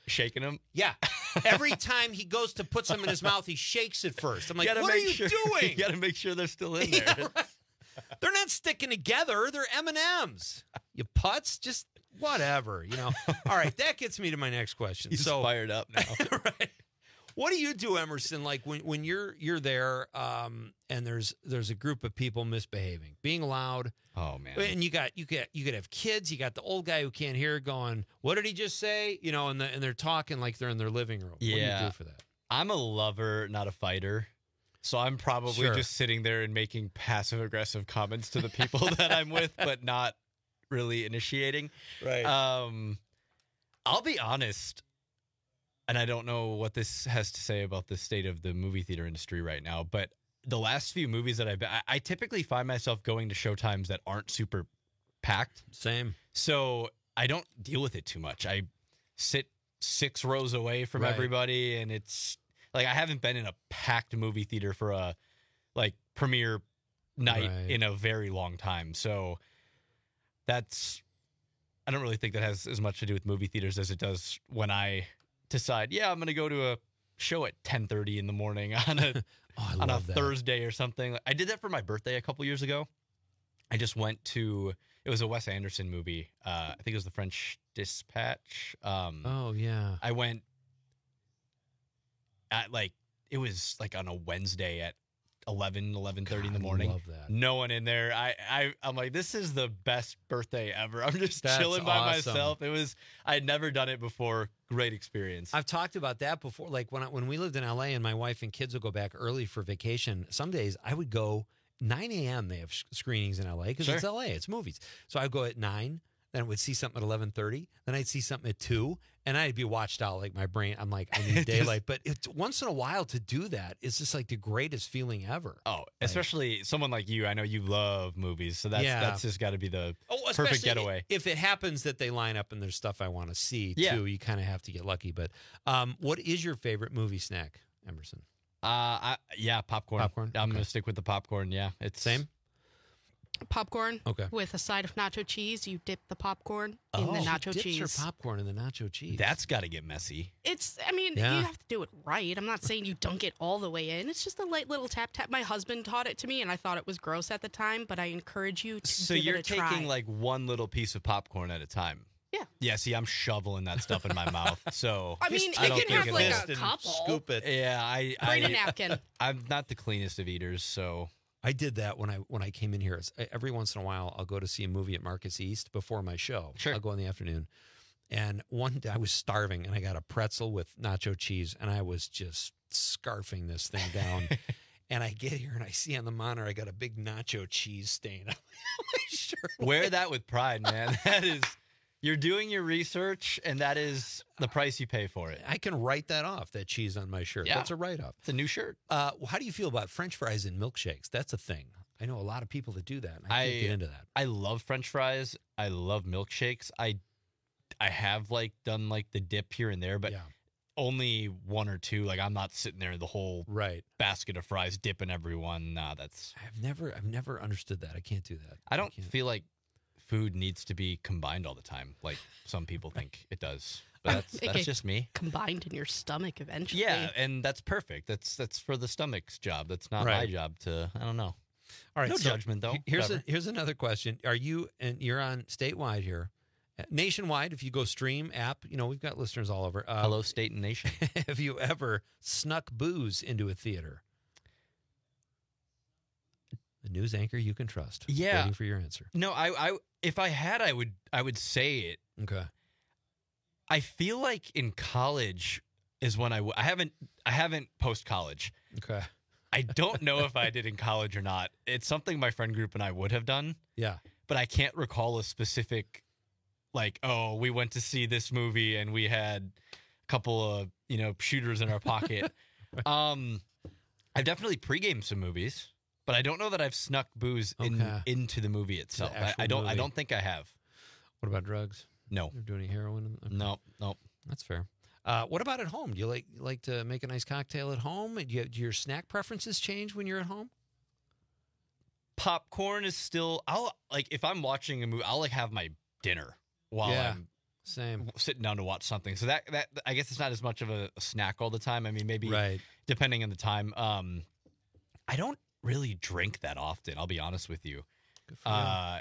shaking them. Yeah. Every time he goes to put some in his mouth, he shakes it first. I'm like, what are you doing? You got to make sure they're still in there. Yeah, right. They're not sticking together. They're M&Ms. You putz, just whatever, All right, that gets me to my next question. He's fired up now. Right. What do you do, Emerson? Like when you're there, and there's a group of people misbehaving, being loud. Oh man! And you could have kids. You got the old guy who can't hear going, "What did he just say?" And they're talking like they're in their living room. Yeah. What do you do for that? I'm a lover, not a fighter. So I'm probably just sitting there and making passive aggressive comments to the people that I'm with, but not really initiating. Right. I'll be honest. And I don't know what this has to say about the state of the movie theater industry right now, but the last few movies that I typically find myself going to showtimes that aren't super packed. Same. So I don't deal with it too much. I sit 6 rows away from everybody, and it's like I haven't been in a packed movie theater for a premiere night in a very long time. So I don't really think that has as much to do with movie theaters as it does when I decide, I'm going to go to a show at 10:30 in the morning on a Thursday or something. I did that for my birthday a couple years ago. I just went to, it was a Wes Anderson movie. I think it was The French Dispatch. Oh yeah. I went at it was on a Wednesday at 11:30 in the morning. I love that. No one in there. I'm like, this is the best birthday ever. I'm just That's chilling by awesome. myself. I had never done it before. Great experience. I've talked about that before. Like when we lived in LA and my wife and kids would go back early for vacation, some days I would go 9 a.m. They have screenings in LA because it's LA. It's movies. So I'd go at 9, then I would see something at 11:30, then I'd see something at 2, and I'd be watched out. Like my brain, I'm like, I need daylight. But it's once in a while to do that, it's just like the greatest feeling ever. Oh, especially someone like you. I know you love movies, so that's just got to be the perfect getaway. If it happens that they line up and there's stuff I want to see too, you kind of have to get lucky. But what is your favorite movie snack, Emerson? Popcorn. Popcorn. I'm gonna stick with the popcorn. Yeah, it's same. Popcorn. Okay. With a side of nacho cheese, you dip the popcorn in the nacho she cheese. dips her popcorn in the nacho cheese. That's got to get messy. You have to do it right. I'm not saying you dunk it all the way in. It's just a light little tap tap. My husband taught it to me, and I thought it was gross at the time, but I encourage you to So give you're it a try. taking one little piece of popcorn at a time. Yeah. Yeah, see, I'm shoveling that stuff in my mouth. So I mean, I don't it can think have it a couple. Scoop it. Yeah, Bring a napkin. I'm not the cleanest of eaters, so I did that when I came in here. Every once in a while, I'll go to see a movie at Marcus East before my show. Sure. I'll go in the afternoon. And one day I was starving, and I got a pretzel with nacho cheese, and I was just scarfing this thing down. And I get here, and I see on the monitor I got a big nacho cheese stain on my shirt. Wear that with pride, man. That is, you're doing your research, and that is the price you pay for it. I can write that off, that cheese on my shirt. Yeah. That's a write-off. It's a new shirt. How do you feel about French fries and milkshakes? That's a thing. I know a lot of people that do that, and I can't get into that. I love French fries. I love milkshakes. I have done the dip here and there, but only one or two. I'm not sitting there the whole basket of fries dipping everyone. Nah, that's I've never understood that. I can't do that. I don't feel like food needs to be combined all the time, like some people think it does. But that's just me. Combined in your stomach eventually. Yeah, and that's perfect. That's for the stomach's job. That's not my job to. I don't know. All right, no so judgment though. Here's another question. Are you and you're on statewide here? Nationwide, if you go stream app, we've got listeners all over. Hello, state and nation. Have you ever snuck booze into a theater? The news anchor you can trust. Yeah. Waiting for your answer. No, I if I had, I would say it. Okay. I feel like in college is when I haven't post college. Okay. I don't know if I did in college or not. It's something my friend group and I would have done. Yeah. But I can't recall a specific, we went to see this movie and we had a couple of, shooters in our pocket. I've definitely pre-gamed some movies, but I don't know that I've snuck booze into the movie itself. I don't think I have. What about drugs? No. You're doing any heroin? No. That's fair. What about at home? Do you like to make a nice cocktail at home? Do your snack preferences change when you're at home? Popcorn is still. If I'm watching a movie, I'll have my dinner while I'm Same. Sitting down to watch something. So that I guess it's not as much of a snack all the time. I mean, maybe Right. depending on the time. I don't really drink that often. I'll be honest with you. Good for you.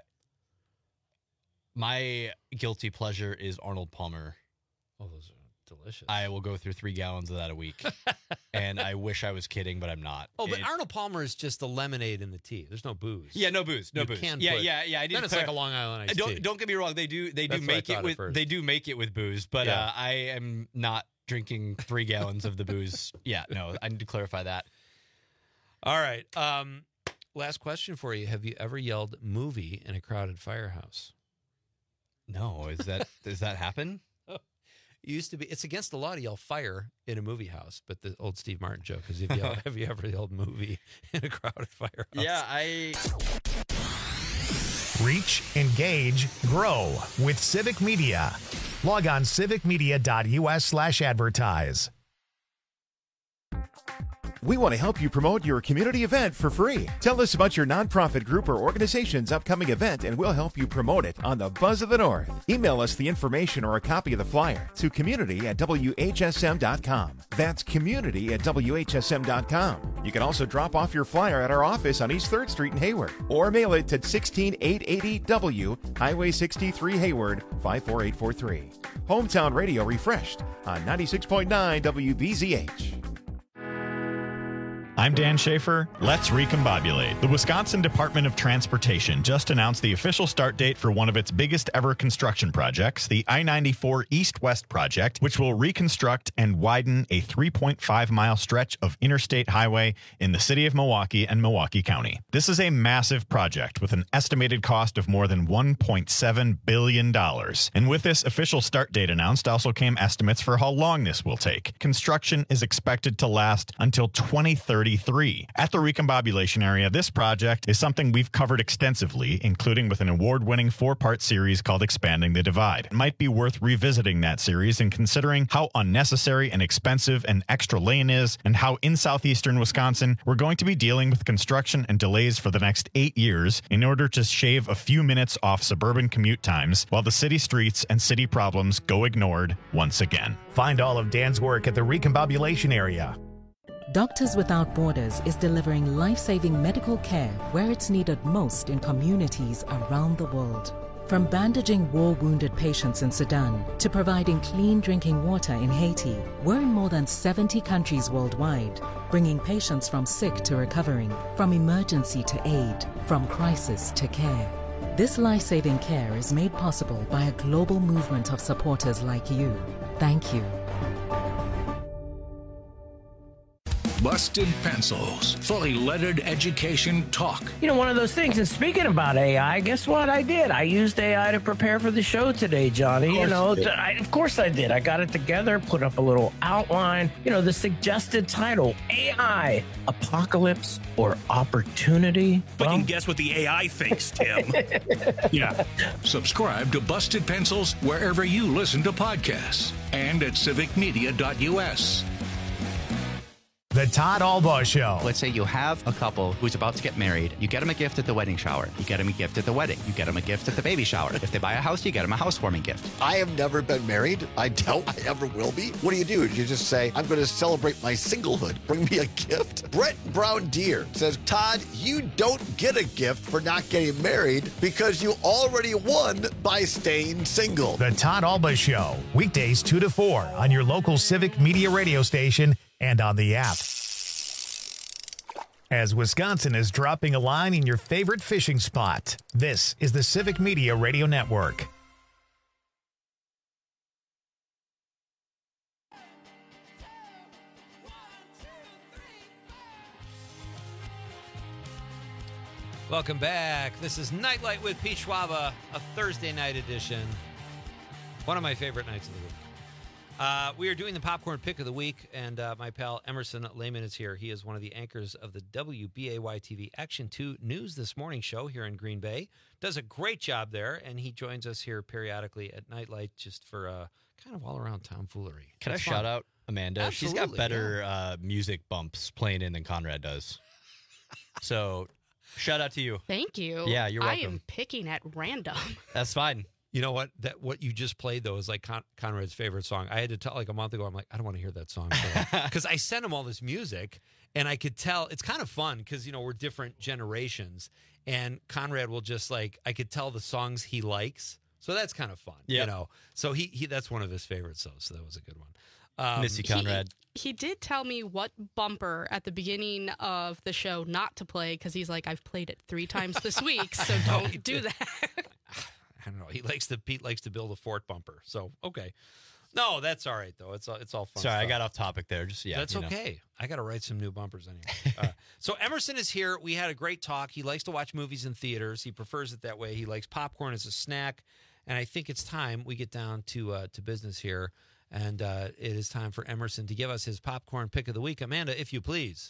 My guilty pleasure is Arnold Palmer. Oh, those are delicious. I will go through 3 gallons of that a week. And I wish I was kidding, but I'm not. Oh, but Arnold Palmer is just the lemonade in the tea. There's no booze. Yeah, no booze. No You booze. can Yeah. put- I Then it's like a Long Island iced tea. Don't get me wrong. They do That's what I make it thought at with first. they do make it with booze, but Yeah. I am not drinking 3 gallons of the booze. Yeah, no, I need to clarify that. All right. Last question for you. Have you ever yelled movie in a crowded firehouse? No, does that happen? It used to be. It's against the law to yell fire in a movie house, but the old Steve Martin joke is have you ever yelled movie in a crowded firehouse? Yeah, Reach, engage, grow with Civic Media. Log on civicmedia.us/advertise. We want to help you promote your community event for free. Tell us about your nonprofit group or organization's upcoming event and we'll help you promote it on the Buzz of the North. Email us the information or a copy of the flyer to community@whsm.com. That's community@whsm.com. You can also drop off your flyer at our office on East 3rd Street in Hayward or mail it to 16880 W, Highway 63 Hayward, 54843. Hometown Radio refreshed on 96.9 WBZH. I'm Dan Schaefer. Let's recombobulate. The Wisconsin Department of Transportation just announced the official start date for one of its biggest ever construction projects, the I-94 East-West project, which will reconstruct and widen a 3.5-mile stretch of interstate highway in the city of Milwaukee and Milwaukee County. This is a massive project with an estimated cost of more than $1.7 billion. And with this official start date announced also came estimates for how long this will take. Construction is expected to last until 2033. At the recombobulation area, this project is something we've covered extensively, including with an award-winning 4-part series called Expanding the Divide. It might be worth revisiting that series and considering how unnecessary and expensive an extra lane is and how in southeastern Wisconsin we're going to be dealing with construction and delays for the next 8 years in order to shave a few minutes off suburban commute times while the city streets and city problems go ignored once again. Find all of Dan's work at the recombobulation area. Doctors Without Borders is delivering life-saving medical care where it's needed most in communities around the world. From bandaging war-wounded patients in Sudan to providing clean drinking water in Haiti, we're in more than 70 countries worldwide, bringing patients from sick to recovering, from emergency to aid, from crisis to care. This life-saving care is made possible by a global movement of supporters like you. Thank you. Busted Pencils, fully lettered education talk. You know, one of those things, and speaking about AI, guess what I did? I used AI to prepare for the show today, Johnny. Of course I did. I got it together, put up a little outline. You know, the suggested title, AI, Apocalypse or Opportunity? But you can guess what the AI thinks, Tim. Yeah. Subscribe to Busted Pencils wherever you listen to podcasts and at civicmedia.us. The Todd Albaugh Show. Let's say you have a couple who's about to get married. You get them a gift at the wedding shower. You get them a gift at the wedding. You get them a gift at the baby shower. If they buy a house, you get them a housewarming gift. I have never been married. I doubt I ever will be. What do? You just say, I'm going to celebrate my singlehood. Bring me a gift. Brett Brown Deere says, Todd, you don't get a gift for not getting married because you already won by staying single. The Todd Albaugh Show. Weekdays 2 to 4 on your local Civic Media radio station and on the app. As Wisconsin is dropping a line in your favorite fishing spot, this is the Civic Media Radio Network. Welcome back. This is Nightlight with Pete Schwaba, a Thursday night edition. One of my favorite nights of the week. We are doing the Popcorn Pick of the Week, and my pal Emerson Lehman is here. He is one of the anchors of the WBAY-TV Action 2 News This Morning show here in Green Bay. Does a great job there, and he joins us here periodically at Nightlight just for kind of all-around tomfoolery. Can It's I fun. shout out Amanda? Absolutely, She's got better music bumps playing in than Conrad does. So, shout out to you. Thank you. Yeah, you're welcome. I am picking at random. That's fine. You know what? What you just played though is like Conrad's favorite song. I had to tell like a month ago. I'm like, I don't want to hear that song because I sent him all this music, and I could tell it's kind of fun because we're different generations, and Conrad will just like I could tell the songs he likes, so that's kind of fun. So he that's one of his favorites. So that was a good one. Miss you, Conrad. He did tell me what bumper at the beginning of the show not to play because he's like, I've played it 3 times this week, so don't do that. I don't know. Pete likes to build a fort bumper. So okay, no, that's all right though. It's all fun. Sorry, stuff. I got off topic there. That's okay. I got to write some new bumpers anyway. So Emerson is here. We had a great talk. He likes to watch movies in theaters. He prefers it that way. He likes popcorn as a snack, and I think it's time we get down to business here. And it is time for Emerson to give us his popcorn pick of the week. Amanda, if you please.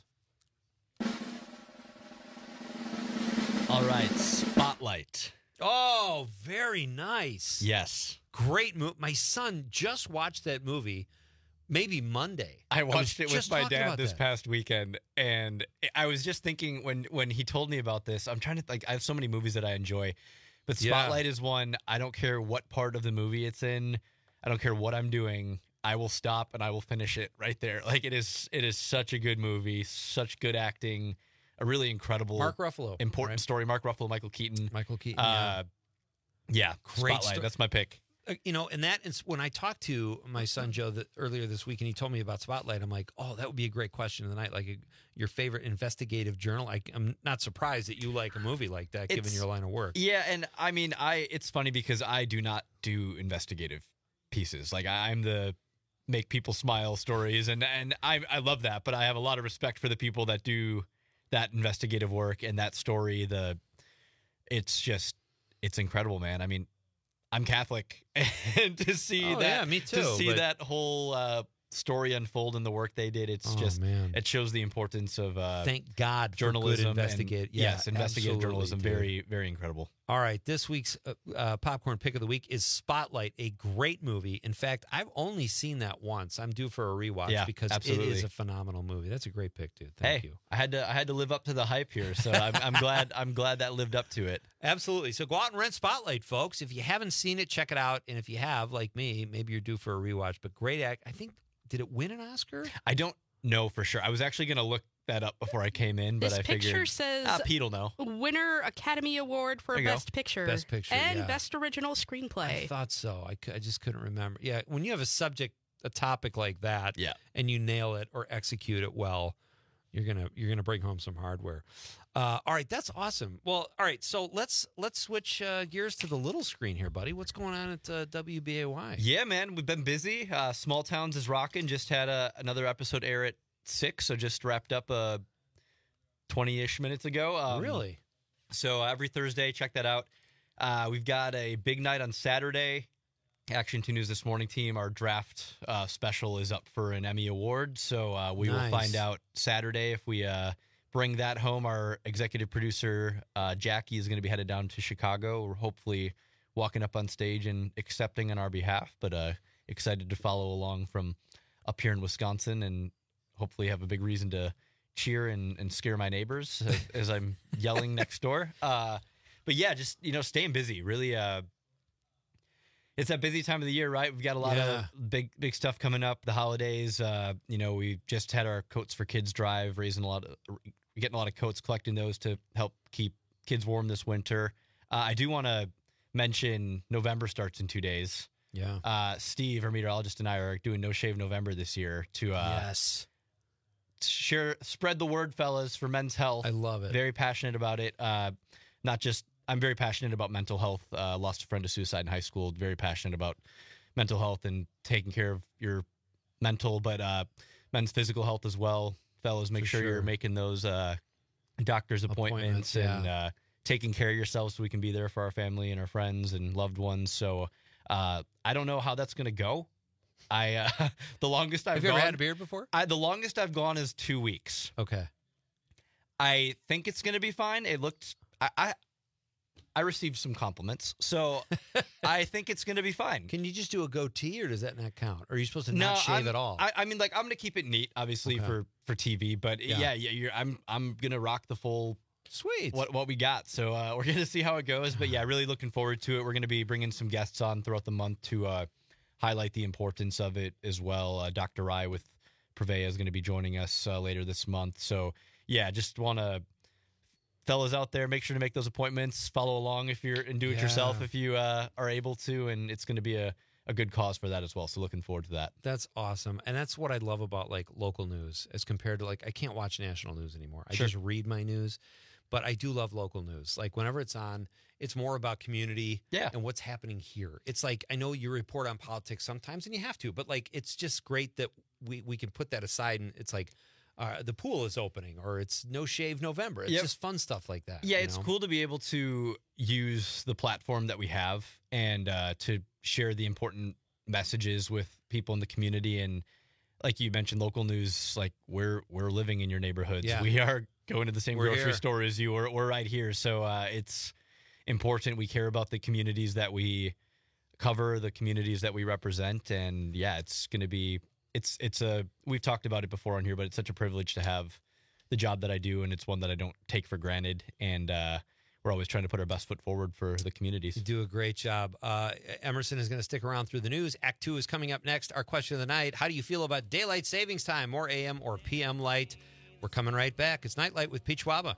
All right, Spotlight. Oh, very nice. Yes. Great movie. My son just watched that movie maybe Monday. I watched it with my dad this past weekend, and I was just thinking when he told me about this, I'm trying to I have so many movies that I enjoy, but Spotlight is one. I don't care what part of the movie it's in. I don't care what I'm doing. I will stop and I will finish it right there. Like it is such a good movie, such good acting, a really incredible Mark Ruffalo, important story. Mark Ruffalo, Michael Keaton. Yeah, great Spotlight. That's my pick. And that is when I talked to my son Joe earlier this week, and he told me about Spotlight. I'm like, oh, that would be a great question of the night, like your favorite investigative journal. I'm not surprised that you like a movie like that, given your line of work. Yeah, and I mean, it's funny because I do not do investigative pieces. Like I'm the make people smile stories, and I love that, but I have a lot of respect for the people that do that investigative work and that story. It's incredible, man. I mean, I'm Catholic, and to see me too, to see that whole story unfold and the work they did, it shows the importance of thank God journalism, for good investigative journalism. Very, very incredible. All right, this week's popcorn pick of the week is Spotlight, a great movie. In fact, I've only seen that once. I'm due for a rewatch because it is a phenomenal movie. That's a great pick, dude. Thank you. I had to live up to the hype here, so I'm glad that lived up to it. Absolutely. So go out and rent Spotlight, folks. If you haven't seen it, check it out. And if you have, like me, maybe you're due for a rewatch. But great act. I think, did it win an Oscar? I don't know for sure. I was actually going to look that up before I came in, but I figured this picture says Pete will know. Winner Academy Award for Best Picture, and Best Original Screenplay. I thought so. I just couldn't remember. Yeah, when you have a topic like that, and you nail it or execute it well, you're gonna bring home some hardware. All right, that's awesome. Well, all right, so let's switch gears to the little screen here, buddy. What's going on at WBAY? Yeah, man, we've been busy. Small Towns is rocking. Just had another episode air at 6, so just wrapped up 20-ish minutes ago. Really? So every Thursday, check that out. We've got a big night on Saturday. Action 2 News This Morning team, our draft special is up for an Emmy Award, so we will find out Saturday if we bring that home. Our executive producer, Jackie, is going to be headed down to Chicago. We're hopefully walking up on stage and accepting on our behalf, but excited to follow along from up here in Wisconsin and hopefully have a big reason to cheer and scare my neighbors as I'm yelling next door. But yeah, just, staying busy. Really, it's that busy time of the year, right? We've got a lot of big stuff coming up. The holidays, we just had our Coats for Kids drive, getting a lot of coats, collecting those to help keep kids warm this winter. I do want to mention November starts in 2 days. Yeah. Steve, our meteorologist, and I are doing No Shave November this year to spread the word, fellas, for men's health. I love it. Very passionate about it. I'm very passionate about mental health. Lost a friend to suicide in high school. Very passionate about mental health and taking care of your mental, but men's physical health as well. Fellas, make sure you're making those doctor's appointments and taking care of yourself so we can be there for our family and our friends and loved ones. So I don't know how that's going to go. The longest I've Have you ever had a beard before? The longest I've gone is 2 weeks. Okay. I think it's going to be fine. It looked, I received some compliments, so I think it's going to be fine. Can you just do a goatee, or does that not count? Or are you supposed to not shave at all? I mean, I'm going to keep it neat, obviously for TV, but I'm going to rock the full Sweet. what we got. So we're going to see how it goes. But yeah, really looking forward to it. We're going to be bringing some guests on throughout the month to highlight the importance of it as well. Dr. Rai with Prevea is going to be joining us later this month. So yeah, just want to, fellas out there, make sure to make those appointments, follow along if you're, and do it yourself if you are able to. And it's going to be a good cause for that as well. So looking forward to that. That's awesome. And that's what I love about like local news as compared to like, I can't watch national news anymore. I just read my news, but I do love local news. Like whenever it's on, it's more about community and what's happening here. It's like, I know you report on politics sometimes and you have to, but like, it's just great that we can put that aside and it's like, the pool is opening or it's No Shave November. It's just fun stuff like that. Yeah, it's cool to be able to use the platform that we have and to share the important messages with people in the community. And like you mentioned, local news, like we're living in your neighborhoods. Yeah. We are going to the same grocery here. store as you. We're right here. So it's important. We care about the communities that we cover, the communities that we represent. And yeah, it's going to be, we've talked about it before on here, but it's such a privilege to have the job that I do. And it's one that I don't take for granted. And we're always trying to put our best foot forward for the communities. You do a great job. Emerson is going to stick around through the news. Act 2 is coming up next. Our question of the night, how do you feel about daylight savings time? More AM or PM light? We're coming right back. It's Nightlight with Pete Schwaba.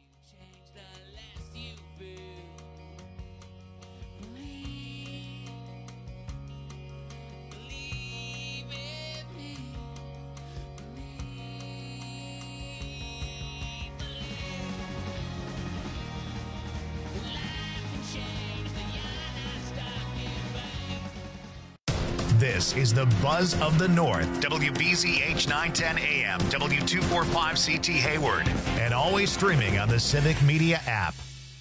This is the Buzz of the North. WBZH 910 AM, W245CT Hayward, and always streaming on the Civic Media app.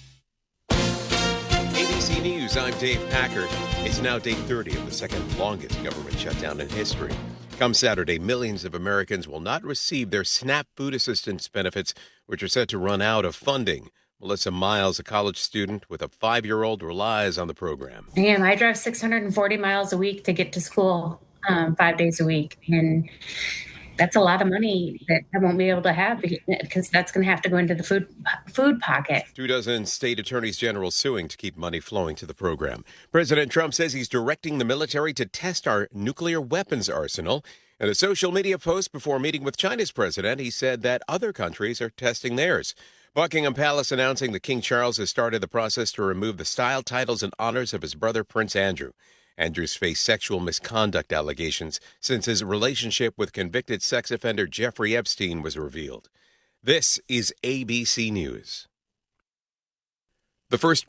ABC News, I'm Dave Packard. It's now day 30 of the second longest government shutdown in history. Come Saturday, millions of Americans will not receive their SNAP food assistance benefits, which are set to run out of funding. Melissa Miles, a college student with a 5-year-old, relies on the program. Damn, I drive 640 miles a week to get to school 5 days a week. And that's a lot of money that I won't be able to have because that's going to have to go into the food pocket. 24 state attorneys general suing to keep money flowing to the program. President Trump says he's directing the military to test our nuclear weapons arsenal. In a social media post before meeting with China's president, he said that other countries are testing theirs. Buckingham Palace announcing that King Charles has started the process to remove the style, titles, and honors of his brother, Prince Andrew. Andrew's faced sexual misconduct allegations since his relationship with convicted sex offender Jeffrey Epstein was revealed. This is ABC News. The first